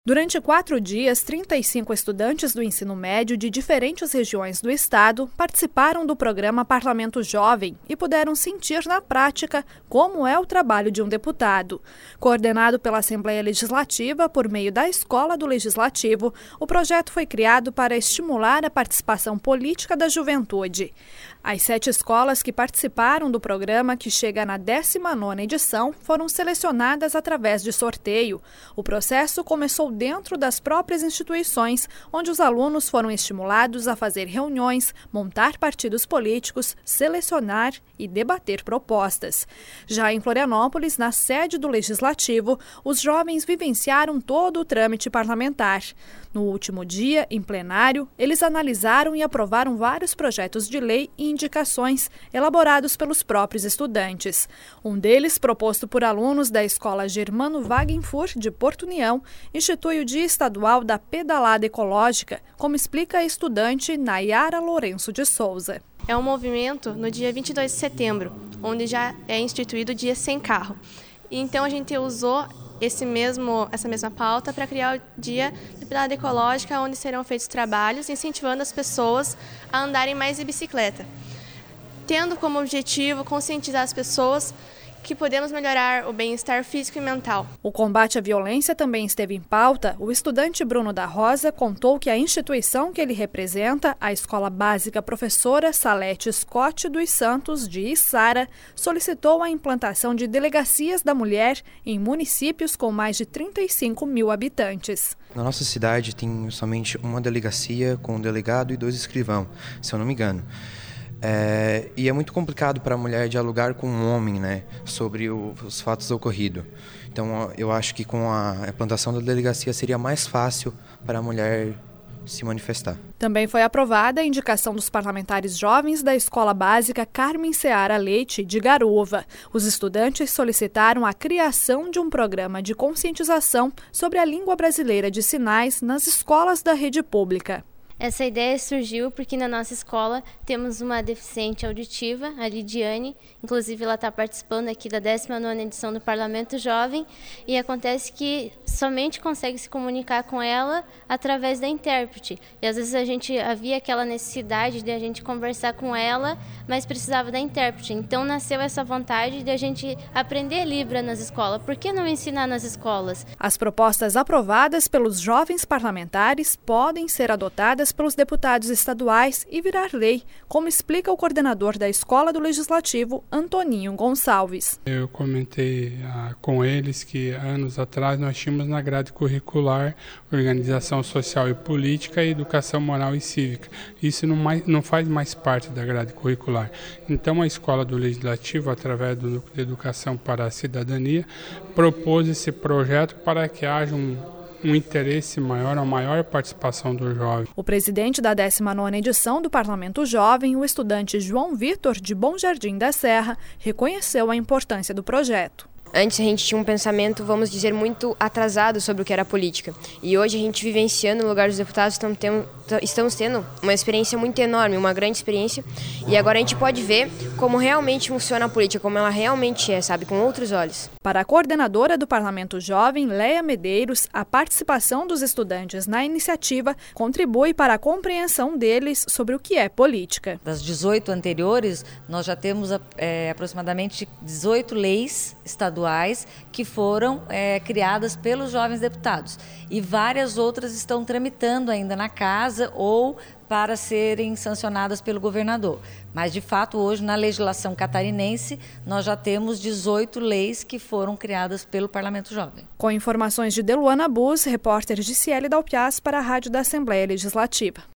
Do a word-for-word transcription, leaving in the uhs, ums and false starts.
Durante quatro dias, trinta e cinco estudantes do ensino médio de diferentes regiões do estado participaram do programa Parlamento Jovem e puderam sentir na prática como é o trabalho de um deputado. Coordenado pela Assembleia Legislativa por meio da Escola do Legislativo, o projeto foi criado para estimular a participação política da juventude. As sete escolas que participaram do programa, que chega na décima nona edição, foram selecionadas através de sorteio. O processo começou dentro das próprias instituições, onde os alunos foram estimulados a fazer reuniões, montar partidos políticos, selecionar e debater propostas. Já em Florianópolis, na sede do Legislativo, os jovens vivenciaram todo o trâmite parlamentar. No último dia, em plenário, eles analisaram e aprovaram vários projetos de lei e indicações elaborados pelos próprios estudantes. Um deles, proposto por alunos da Escola Germano Wagenfurt de Porto União, institui o Dia Estadual da Pedalada Ecológica, como explica a estudante Nayara Lourenço de Souza. É um movimento no dia vinte e dois de setembro, onde já é instituído o Dia Sem Carro. E então a gente usou esse mesmo, essa mesma pauta para criar o Dia de Pedalada Ecológica, onde serão feitos trabalhos incentivando as pessoas a andarem mais de bicicleta, tendo como objetivo conscientizar as pessoas que podemos melhorar o bem-estar físico e mental. O combate à violência também esteve em pauta. O estudante Bruno da Rosa contou que a instituição que ele representa, a Escola Básica Professora Salete Scott dos Santos, de Içara, solicitou a implantação de delegacias da mulher em municípios com mais de trinta e cinco mil habitantes. Na nossa cidade tem somente uma delegacia com um delegado e dois escrivãos, se eu não me engano. É, e é muito complicado para a mulher dialogar com um homem, né, sobre o, os fatos ocorridos. Então eu acho que com a implantação da delegacia seria mais fácil para a mulher se manifestar. Também foi aprovada a indicação dos parlamentares jovens da Escola Básica Carmen Seara Leite, de Garuva. Os estudantes solicitaram a criação de um programa de conscientização sobre a língua brasileira de sinais nas escolas da rede pública. Essa ideia surgiu porque na nossa escola temos uma deficiente auditiva, a Lidiane. Inclusive ela está participando aqui da décima nona edição do Parlamento Jovem, e acontece que somente consegue se comunicar com ela através da intérprete. E às vezes a gente havia aquela necessidade de a gente conversar com ela, mas precisava da intérprete. Então nasceu essa vontade de a gente aprender Libra nas escolas. Por que não ensinar nas escolas? As propostas aprovadas pelos jovens parlamentares podem ser adotadas pelos deputados estaduais e virar lei, como explica o coordenador da Escola do Legislativo, Antoninho Gonçalves. Eu comentei ah, com eles que anos atrás nós tínhamos na grade curricular Organização Social e Política e Educação Moral e Cívica. Isso não, mais, não faz mais parte da grade curricular. Então a Escola do Legislativo, através do Núcleo de Educação para a Cidadania, propôs esse projeto para que haja um um interesse maior, a maior participação do jovem. O presidente da décima nona edição do Parlamento Jovem, o estudante João Vitor, de Bom Jardim da Serra, reconheceu a importância do projeto. Antes a gente tinha um pensamento, vamos dizer, muito atrasado sobre o que era política. E hoje a gente vivenciando no lugar dos deputados, estamos tendo, estamos tendo uma experiência muito enorme, uma grande experiência. E agora a gente pode ver como realmente funciona a política, como ela realmente é, sabe, com outros olhos. Para a coordenadora do Parlamento Jovem, Leia Medeiros, a participação dos estudantes na iniciativa contribui para a compreensão deles sobre o que é política. Das dezoito anteriores, nós já temos é, aproximadamente dezoito leis estaduais que foram é, criadas pelos jovens deputados, e várias outras estão tramitando ainda na casa ou para serem sancionadas pelo governador. Mas, de fato, hoje, na legislação catarinense, nós já temos dezoito leis que foram criadas pelo Parlamento Jovem. Com informações de Deluana Bus, repórter Giciele Dalpiaz para a Rádio da Assembleia Legislativa.